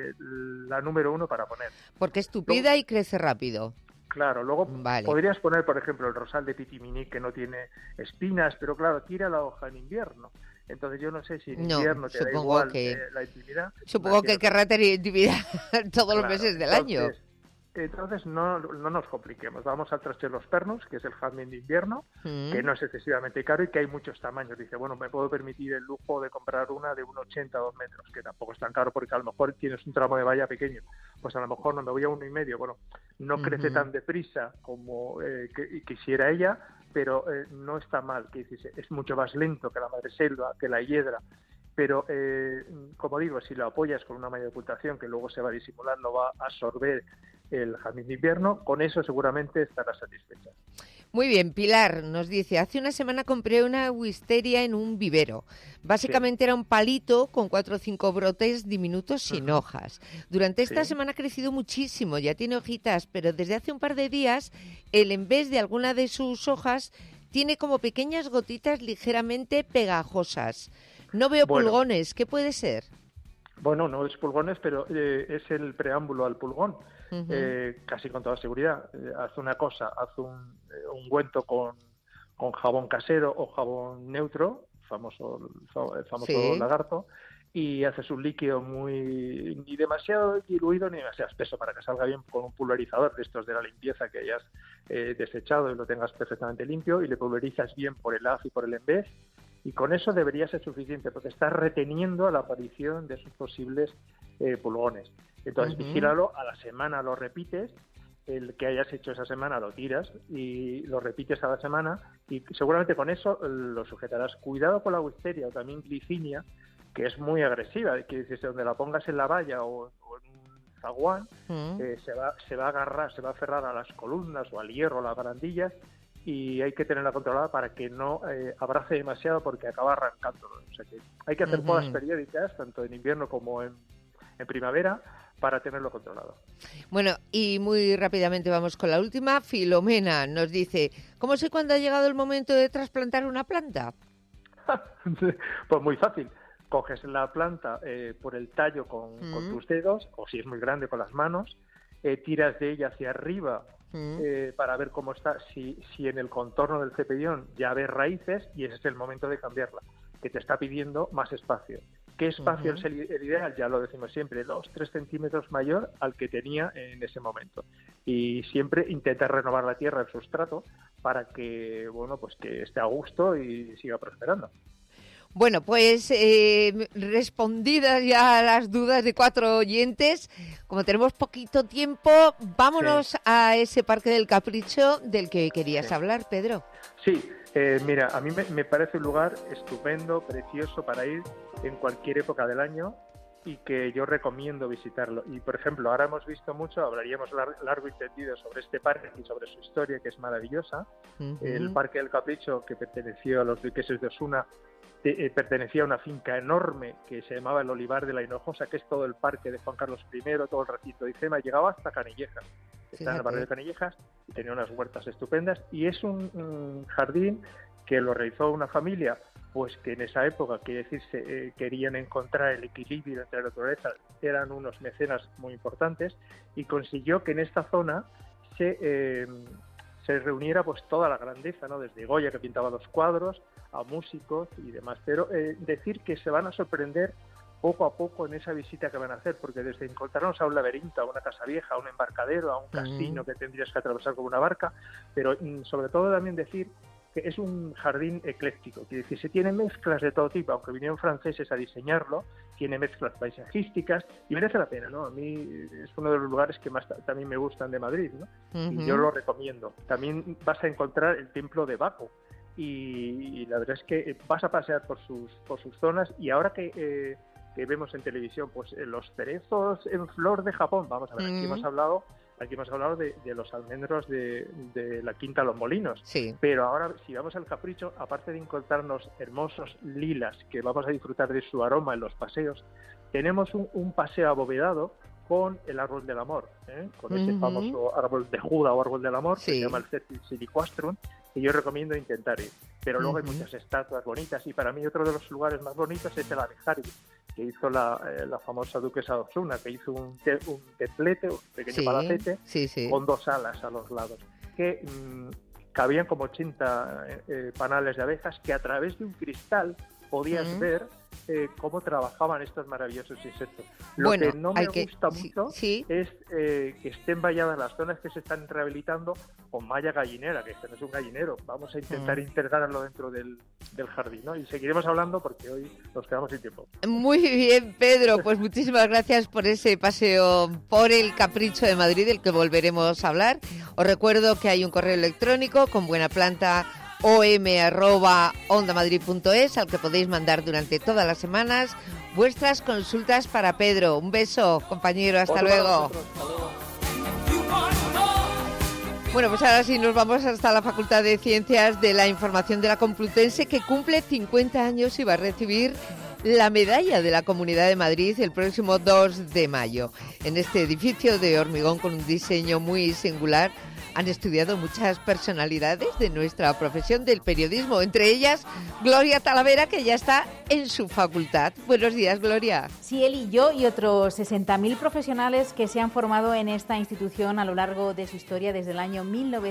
la número 1 para poner. Porque es tupida y crece rápido. Claro, luego podrías poner, por ejemplo, el rosal de Pitiminí, que no tiene espinas, pero claro, tira la hoja en invierno. Entonces yo no sé si en invierno te da igual la intimidad. Supongo que querrá tener intimidad todos los meses del año. Entonces no nos compliquemos. Vamos al Trachelospermus, que es el jazmín de invierno, que no es excesivamente caro y que hay muchos tamaños. Dice, bueno, me puedo permitir el lujo de comprar una de 1,80 a 2 metros, que tampoco es tan caro porque a lo mejor tienes un tramo de valla pequeño. Pues a lo mejor no me voy a 1,5. Bueno, no crece tan deprisa como quisiera ella, pero no está mal. Que es mucho más lento que la madreselva, que la hiedra. Pero, como digo, si lo apoyas con una malla de ocultación que luego se va disimulando, va a absorber el jazmín de invierno, con eso seguramente estará satisfecha. Muy bien, Pilar nos dice: hace una semana compré una wisteria en un vivero. Básicamente era un palito con 4 o 5 brotes diminutos sin hojas. Durante esta semana ha crecido muchísimo, ya tiene hojitas, pero desde hace un par de días, en vez de alguna de sus hojas, tiene como pequeñas gotitas ligeramente pegajosas. No veo pulgones, ¿qué puede ser? Bueno, no es pulgones, pero es el preámbulo al pulgón. Casi con toda seguridad. Haz una cosa, haz un ungüento con jabón casero o jabón neutro, famoso lagarto, y haces un líquido ni demasiado diluido ni demasiado espeso para que salga bien, con un pulverizador de estos de la limpieza que hayas desechado y lo tengas perfectamente limpio, y le pulverizas bien por el haz y por el en vez, y con eso debería ser suficiente porque estás reteniendo la aparición de esos posibles pulgones. Entonces, vigílalo, a la semana lo repites, el que hayas hecho esa semana lo tiras y lo repites a la semana, y seguramente con eso lo sujetarás. Cuidado con la wisteria o también glicinia, que es muy agresiva, que dices, donde la pongas en la valla o en un zaguán, se va a agarrar, se va a aferrar a las columnas o al hierro, a las barandillas, y hay que tenerla controlada para que no abrace demasiado porque acaba arrancándolo. O sea que hay que hacer podas periódicas, tanto en invierno como en primavera, para tenerlo controlado. Bueno, y muy rápidamente vamos con la última. Filomena nos dice: ¿cómo sé cuándo ha llegado el momento de trasplantar una planta? Pues muy fácil. Coges la planta por el tallo con tus dedos, o si es muy grande con las manos, tiras de ella hacia arriba para ver cómo está, si en el contorno del cepellón ya ves raíces, y ese es el momento de cambiarla, que te está pidiendo más espacio. ¿Qué espacio es el ideal? Ya lo decimos siempre, 2-3 centímetros mayor al que tenía en ese momento. Y siempre intenta renovar la tierra, el sustrato, para que, pues que esté a gusto y siga prosperando. Bueno, pues respondidas ya las dudas de 4 oyentes, como tenemos poquito tiempo, vámonos a ese Parque del Capricho del que querías hablar, Pedro. Sí, mira, a mí me parece un lugar estupendo, precioso para ir en cualquier época del año y que yo recomiendo visitarlo. Y, por ejemplo, ahora hemos visto mucho, hablaríamos largo y tendido sobre este parque y sobre su historia, que es maravillosa. El Parque del Capricho, que perteneció a los duqueses de Osuna, pertenecía a una finca enorme que se llamaba el Olivar de la Hinojosa, que es todo el parque de Juan Carlos I, todo el recinto de IFEMA, llegaba hasta Canillejas. Está en el barrio de Canillejas y tenía unas huertas estupendas, y es un jardín que lo realizó una familia pues que en esa época, quiere decirse, querían encontrar el equilibrio entre la naturaleza, eran unos mecenas muy importantes, y consiguió que en esta zona se reuniera pues toda la grandeza, ¿no? Desde Goya, que pintaba los cuadros, a músicos y demás. Pero decir que se van a sorprender poco a poco en esa visita que van a hacer, porque desde encontrarnos a un laberinto, a una casa vieja, a un embarcadero, a un castillo que tendrías que atravesar con una barca, pero sobre todo también decir que es un jardín ecléctico, quiere decir, se tiene mezclas de todo tipo, aunque vinieron franceses a diseñarlo, tiene mezclas paisajísticas y merece la pena, ¿no? A mí es uno de los lugares que más también me gustan de Madrid, ¿no? Y yo lo recomiendo. También vas a encontrar el templo de Baco y la verdad es que vas a pasear por sus zonas, y ahora que vemos en televisión pues los cerezos en flor de Japón, vamos a ver, aquí hemos hablado de los almendros de la Quinta Los Molinos. Sí. Pero ahora, si vamos al Capricho, aparte de encontrarnos hermosos lilas, que vamos a disfrutar de su aroma en los paseos, tenemos un paseo abovedado con el árbol del amor, con ese famoso árbol de Judá o árbol del amor, que se llama el Cercis siliquastrum, que yo recomiendo intentar ir. Pero luego hay muchas estatuas bonitas, y para mí otro de los lugares más bonitos es el Alejario, que hizo la famosa duquesa de Osuna, que hizo un templete, un pequeño palacete, con 2 alas a los lados, que cabían como 80 panales de abejas, que a través de un cristal podías ver cómo trabajaban estos maravillosos insectos. Lo que no me gusta mucho es que estén valladas las zonas que se están rehabilitando con malla gallinera, que este no es un gallinero. Vamos a intentar integrarlo dentro del jardín, ¿no? Y seguiremos hablando porque hoy nos quedamos sin tiempo. Muy bien, Pedro, pues muchísimas gracias por ese paseo por el Capricho de Madrid, del que volveremos a hablar. Os recuerdo que hay un correo electrónico con buenaplanta om@ondamadrid.es, al que podéis mandar durante todas las semanas vuestras consultas para Pedro. Un beso, compañero, hasta luego. Bueno, pues ahora sí nos vamos hasta la Facultad de Ciencias de la Información de la Complutense, que cumple 50 años y va a recibir la medalla de la Comunidad de Madrid el próximo 2 de mayo. En este edificio de hormigón con un diseño muy singular han estudiado muchas personalidades de nuestra profesión del periodismo, entre ellas Gloria Talavera, que ya está en su facultad. Buenos días, Gloria. Sí, él y yo y otros 60.000 profesionales que se han formado en esta institución a lo largo de su historia desde el año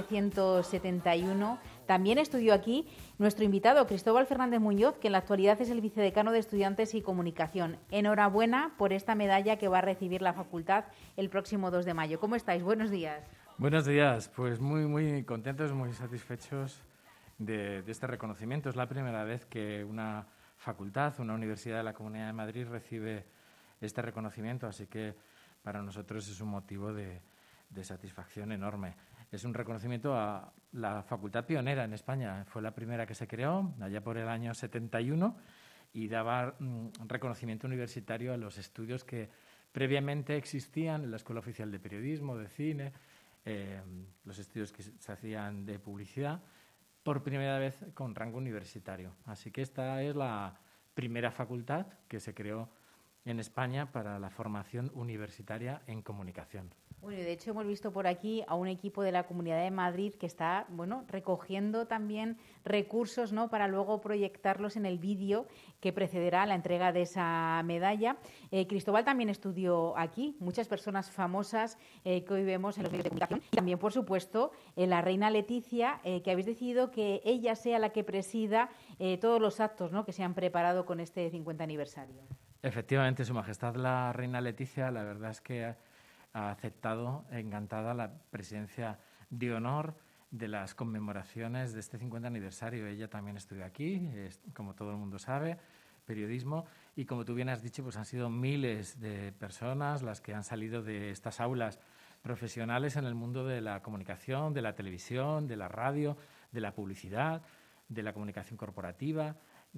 1971. También estudió aquí nuestro invitado, Cristóbal Fernández Muñoz, que en la actualidad es el vicedecano de Estudiantes y Comunicación. Enhorabuena por esta medalla que va a recibir la facultad el próximo 2 de mayo. ¿Cómo estáis? Buenos días. Buenos días, pues muy contentos, muy satisfechos de este reconocimiento. Es la primera vez que una facultad, una universidad de la Comunidad de Madrid recibe este reconocimiento, así que para nosotros es un motivo de satisfacción enorme. Es un reconocimiento a la facultad pionera en España. Fue la primera que se creó allá por el año 71 y daba reconocimiento universitario a los estudios que previamente existían en la Escuela Oficial de Periodismo, de Cine, los estudios que se hacían de publicidad, por primera vez con rango universitario. Así que esta es la primera facultad que se creó en España para la formación universitaria en comunicación. Bueno, y de hecho hemos visto por aquí a un equipo de la Comunidad de Madrid que está, recogiendo también recursos, ¿no?, para luego proyectarlos en el vídeo que precederá la entrega de esa medalla. Cristóbal también estudió aquí, muchas personas famosas que hoy vemos en los medios de comunicación. Y también, por supuesto, la reina Leticia, que habéis decidido que ella sea la que presida todos los actos, ¿no?, que se han preparado con este 50 aniversario. Efectivamente, Su Majestad la reina Leticia, la verdad es que ha aceptado, encantada, la presidencia de honor de las conmemoraciones de este 50 aniversario. Ella también estudió aquí, como todo el mundo sabe, periodismo, y como tú bien has dicho, pues han sido miles de personas las que han salido de estas aulas profesionales en el mundo de la comunicación, de la televisión, de la radio, de la publicidad, de la comunicación corporativa,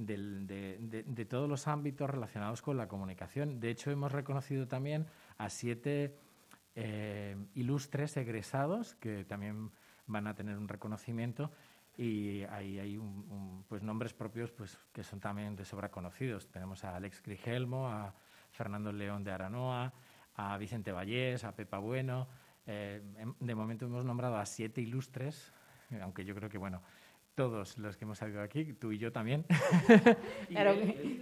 de todos los ámbitos relacionados con la comunicación. De hecho, hemos reconocido también a 7 ilustres egresados que también van a tener un reconocimiento y ahí hay pues nombres propios pues que son también de sobra conocidos. Tenemos a Alex Grigelmo, a Fernando León de Aranoa, a Vicente Vallés, a Pepa Bueno. De momento hemos nombrado a 7 ilustres, aunque yo creo que, bueno, todos los que hemos salido aquí, tú y yo también. Claro.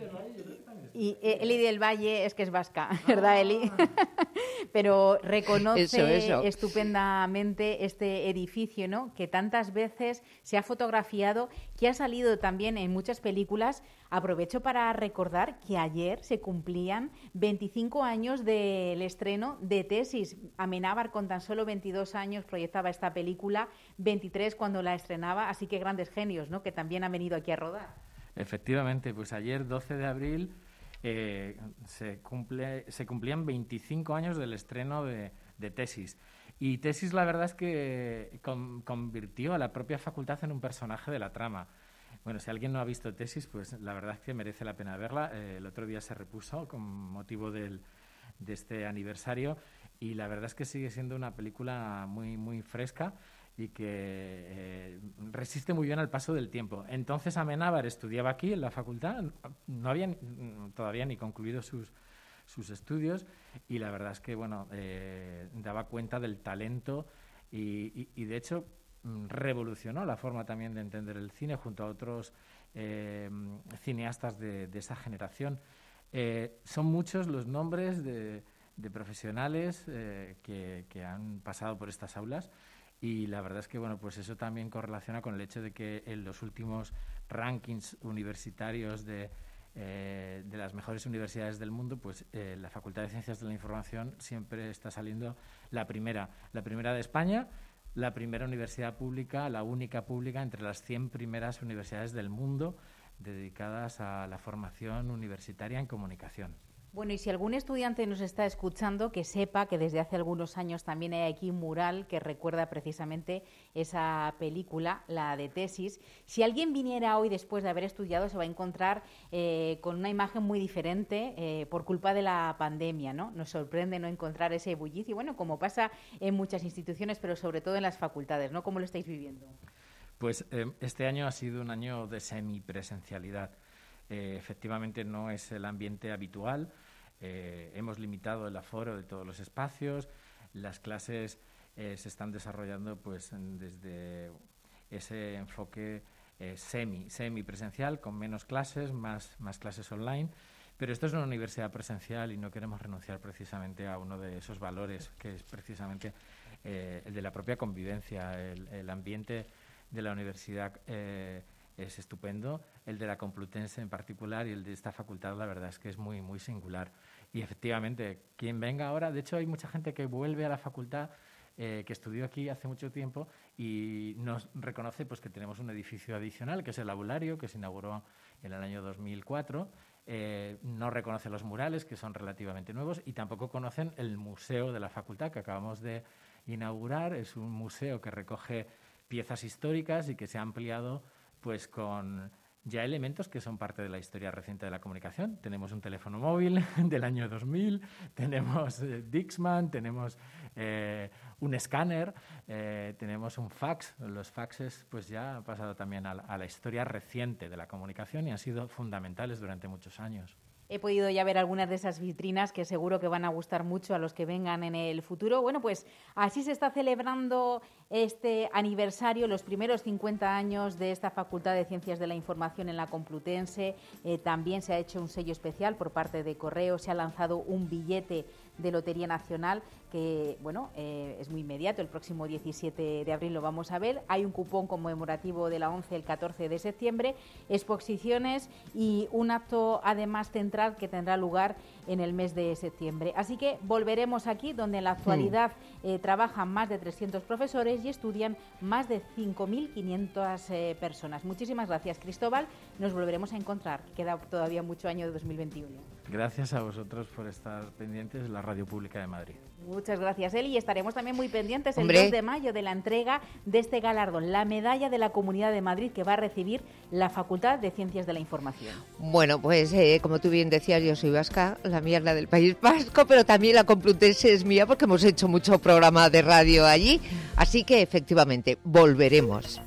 Y Eli del Valle es que es vasca, ¿verdad, Eli? Pero reconoce eso. estupendamente este edificio, ¿no? Que tantas veces se ha fotografiado, que ha salido también en muchas películas. Aprovecho para recordar que ayer se cumplían 25 años del estreno de Tesis. Amenábar, con tan solo 22 años, proyectaba esta película, 23 cuando la estrenaba, así que grandes genios, ¿no? Que también han venido aquí a rodar. Efectivamente, pues ayer, 12 de abril, se cumplían 25 años del estreno de Tesis. Y Tesis, la verdad es que convirtió a la propia facultad en un personaje de la trama. Bueno, si alguien no ha visto Tesis, pues la verdad es que merece la pena verla. El otro día se repuso con motivo de este aniversario y la verdad es que sigue siendo una película muy, muy fresca y que resiste muy bien al paso del tiempo. Entonces Amenábar estudiaba aquí en la facultad, no había todavía ni concluido sus estudios y la verdad es que bueno daba cuenta del talento y de hecho revolucionó la forma también de entender el cine junto a otros cineastas de esa generación. Son muchos los nombres de profesionales que han pasado por estas aulas y la verdad es que bueno pues eso también correlaciona con el hecho de que en los últimos rankings universitarios de las mejores universidades del mundo, pues la Facultad de Ciencias de la Información siempre está saliendo la primera de España, la primera universidad pública, la única pública entre las 100 primeras universidades del mundo dedicadas a la formación universitaria en comunicación. Bueno, y si algún estudiante nos está escuchando, que sepa que desde hace algunos años también hay aquí un mural que recuerda precisamente esa película, la de Tesis. Si alguien viniera hoy después de haber estudiado, se va a encontrar con una imagen muy diferente por culpa de la pandemia, ¿no? Nos sorprende no encontrar ese bullicio, bueno, como pasa en muchas instituciones, pero sobre todo en las facultades, ¿no? ¿Cómo lo estáis viviendo? Pues este año ha sido un año de semipresencialidad. Efectivamente no es el ambiente habitual, hemos limitado el aforo de todos los espacios, las clases se están desarrollando pues desde ese enfoque semipresencial, con menos clases, más clases online, pero esto es una universidad presencial y no queremos renunciar precisamente a uno de esos valores, que es precisamente el de la propia convivencia, el ambiente de la universidad es estupendo, el de la Complutense en particular y el de esta facultad la verdad es que es muy, muy singular. Y efectivamente, quien venga ahora, de hecho hay mucha gente que vuelve a la facultad que estudió aquí hace mucho tiempo y nos reconoce pues que tenemos un edificio adicional, que es el aulario, que se inauguró en el año 2004. No reconoce los murales, que son relativamente nuevos, y tampoco conocen el museo de la facultad que acabamos de inaugurar. Es un museo que recoge piezas históricas y que se ha ampliado pues con ya elementos que son parte de la historia reciente de la comunicación. Tenemos un teléfono móvil del año 2000, tenemos Dixman, tenemos un escáner, tenemos un fax. Los faxes pues ya han pasado también a la historia reciente de la comunicación y han sido fundamentales durante muchos años. He podido ya ver algunas de esas vitrinas que seguro que van a gustar mucho a los que vengan en el futuro. Bueno, pues así se está celebrando este aniversario, los primeros 50 años de esta Facultad de Ciencias de la Información en la Complutense. También se ha hecho un sello especial por parte de Correos, se ha lanzado un billete de Lotería Nacional que, bueno, es muy inmediato, el próximo 17 de abril lo vamos a ver. Hay un cupón conmemorativo de la 11 el 14 de septiembre, exposiciones y un acto además central que tendrá lugar en el mes de septiembre. Así que volveremos aquí, donde en la actualidad trabajan más de 300 profesores y estudian más de 5.500 personas. Muchísimas gracias, Cristóbal. Nos volveremos a encontrar. Queda todavía mucho año de 2021. Gracias a vosotros por estar pendientes de la Radio Pública de Madrid. Muchas gracias, Eli. Y estaremos también muy pendientes el 2 de mayo de la entrega de este galardón, la medalla de la Comunidad de Madrid que va a recibir la Facultad de Ciencias de la Información. Bueno, pues como tú bien decías, yo soy vasca, la mía es la del País Vasco, pero también la Complutense es mía porque hemos hecho mucho programa de radio allí. Así que efectivamente volveremos.